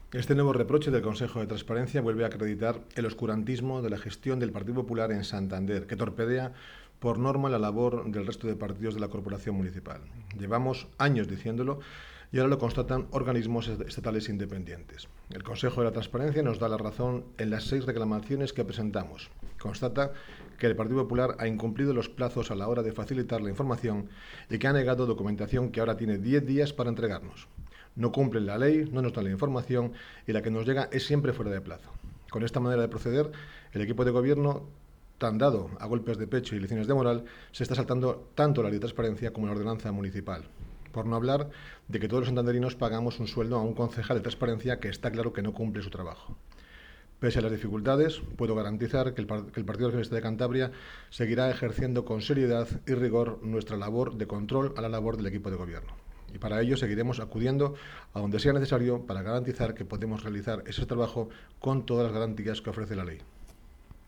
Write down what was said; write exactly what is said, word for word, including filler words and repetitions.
Este nuevo reproche del Consejo de Transparencia vuelve a acreditar el oscurantismo de la gestión del Partido Popular en Santander, que torpedea por norma la labor del resto de partidos de la corporación municipal. Llevamos años diciéndolo y ahora lo constatan organismos estatales independientes. El Consejo de la Transparencia nos da la razón en las seis reclamaciones que presentamos. Constata que el Partido Popular ha incumplido los plazos a la hora de facilitar la información y que ha negado documentación que ahora tiene diez días para entregarnos. No cumplen la ley, no nos dan la información y la que nos llega es siempre fuera de plazo. Con esta manera de proceder, el equipo de gobierno, tan dado a golpes de pecho y lecciones de moral, se está saltando tanto la ley de transparencia como la ordenanza municipal. Por no hablar de que todos los santanderinos pagamos un sueldo a un concejal de transparencia que está claro que no cumple su trabajo. Pese a las dificultades, puedo garantizar que el, que el Partido Regionalista de Cantabria seguirá ejerciendo con seriedad y rigor nuestra labor de control a la labor del equipo de gobierno. Y para ello seguiremos acudiendo a donde sea necesario para garantizar que podemos realizar ese trabajo con todas las garantías que ofrece la ley.